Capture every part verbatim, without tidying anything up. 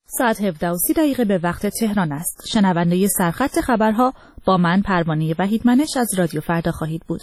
ساعت هفده و سی دقیقه به وقت تهران است. شنونده سرخط خبرها با من پروانه وحیدمنش از رادیو فردا خواهید بود.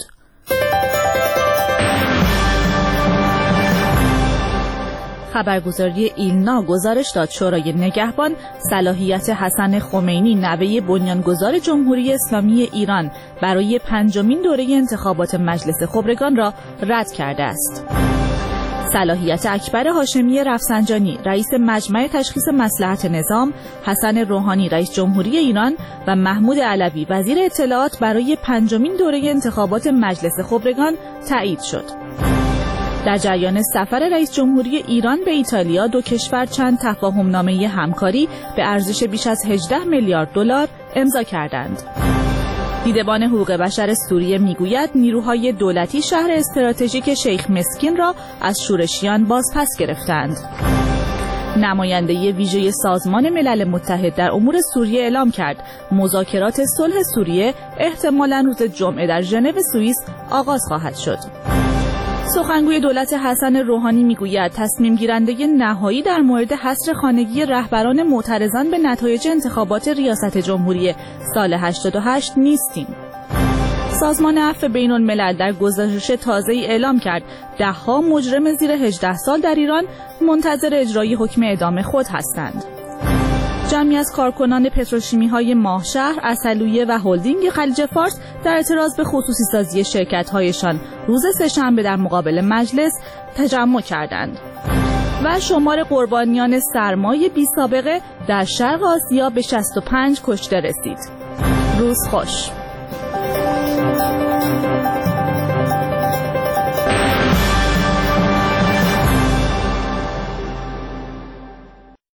خبرگزاری ایلنا گزارش داد شورای نگهبان صلاحیت حسن خمینی نوه بنیانگذار جمهوری اسلامی ایران برای پنجمین دوره انتخابات مجلس خبرگان را رد کرده است. صلاحیت اکبر هاشمی رفسنجانی رئیس مجمع تشخیص مصلحت نظام، حسن روحانی رئیس جمهوری ایران و محمود علوی وزیر اطلاعات برای پنجمین دوره انتخابات مجلس خبرگان تایید شد. در جریان سفر رئیس جمهوری ایران به ایتالیا، دو کشور چند تفاهمنامه همکاری به ارزش بیش از هجده میلیارد دلار امضا کردند. دیدبان حقوق بشر سوریه میگوید نیروهای دولتی شهر استراتژیک شیخ مسکین را از شورشیان بازپس گرفتند. نماینده ویژه سازمان ملل متحد در امور سوریه اعلام کرد مذاکرات صلح سوریه احتمالاً روز جمعه در ژنو سوئیس آغاز خواهد شد. سخنگوی دولت حسن روحانی میگوید تصمیم گیرنده نهایی در مورد حصر خانگی رهبران معترضان به نتایج انتخابات ریاست جمهوری سال هشتاد و هشت نیستیم. سازمان عفو بین الملل در گزارش تازه‌ای اعلام کرد ده‌ها مجرم زیر هجده سال در ایران منتظر اجرای حکم اعدام خود هستند. جمعی از کارکنان پتروشیمی‌های ماهشهر، عسلویه و هلدینگ خلیج فارس در اعتراض به خصوصی سازی شرکت‌هایشان روز سه‌شنبه در مقابل مجلس تجمع کردند. و شمار قربانیان سرمای بی سابقه در شرق آسیا به شصت و پنج کشته رسید. روز خوش.